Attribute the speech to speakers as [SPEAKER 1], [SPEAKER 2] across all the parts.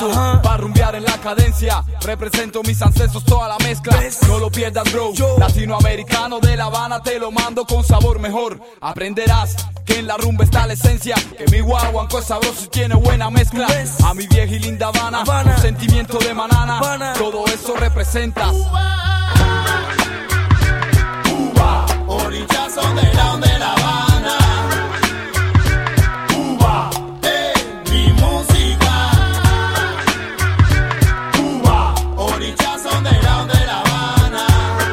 [SPEAKER 1] talento para rumbear en la cadencia. Represento mis ancestros, toda la mezcla. No lo pierdas, bro. Latinoamericano de La Habana, te lo mando con sabor mejor. Aprenderás que en la rumba está la esencia, que mi guaguanco es sabroso y tiene buena mezcla. A mi vieja y linda Habana, un sentimiento de manana, todo eso representas.
[SPEAKER 2] Cuba, orillas son de la Habana. Cuba, mi música. Cuba, orillas son de la Habana.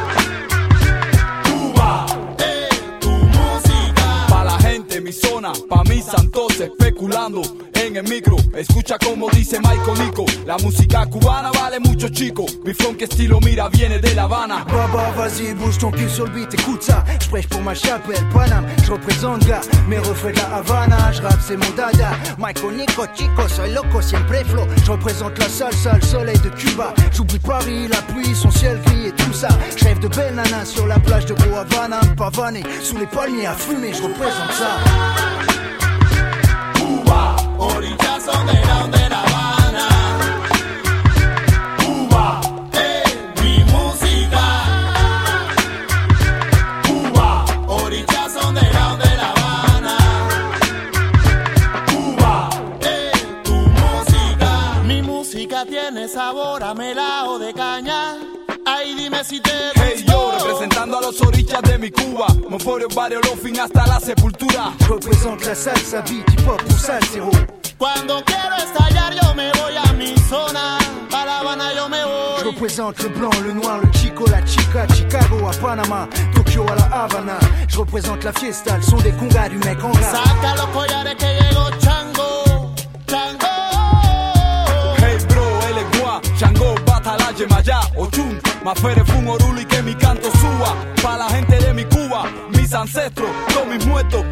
[SPEAKER 2] Cuba, tu música.
[SPEAKER 1] Pa' la gente, mi zona, pa' mis santos especulando en el micro, escucha como dice Michael Nico. La música cubana vale mucho, chico. Mi funk estilo, mira, viene de La Habana.
[SPEAKER 3] Baba, vas-y, bouge ton cul sur le beat, écoute ça. J'prêche pour ma chapelle, Paname. J'représente gars, mes refrains de la Havana. J'rappe, c'est mon dada. Michael Nico, chico, soy loco, siempre flow. J'représente la salsa, le soleil de Cuba. J'oublie Paris, la pluie, son ciel gris et tout ça. J'rêve de belles nanas sur la plage de Gros Havana. Pavané, sous les palmiers à fumer, j'représente ça.
[SPEAKER 2] Cuba, orillas son de la Habana. Cuba, mi música. Cuba, orillas son de la Habana. Cuba, tu música. Mi música tiene sabor a melao de caña. Ay, dime si te gustó.
[SPEAKER 1] Hey yo, representando a los orillas de mi Cuba. Monforio, barrio, Lofin hasta la sepultura.
[SPEAKER 3] J'représente la salsa, beat, hip-hop ou salsero.
[SPEAKER 2] Cuando quiero estallar yo me voy a mi zona. A La Habana yo me voy.
[SPEAKER 3] J'représente le blanc, le noir, le chico, la chica. Chicago à Panama, Tokyo à la Havana. J'représente la fiesta, le son des congas du mec en gras.
[SPEAKER 2] Saca los collares que llegó Chango, Chango.
[SPEAKER 1] Hey bro, él es Gua, Chango, Batala, Yemayá, Ochun, Mafere, Fun, Oruli, que mi canto suba. Pa' la gente de mi Cuba, mis ancestros, todos mis muertos,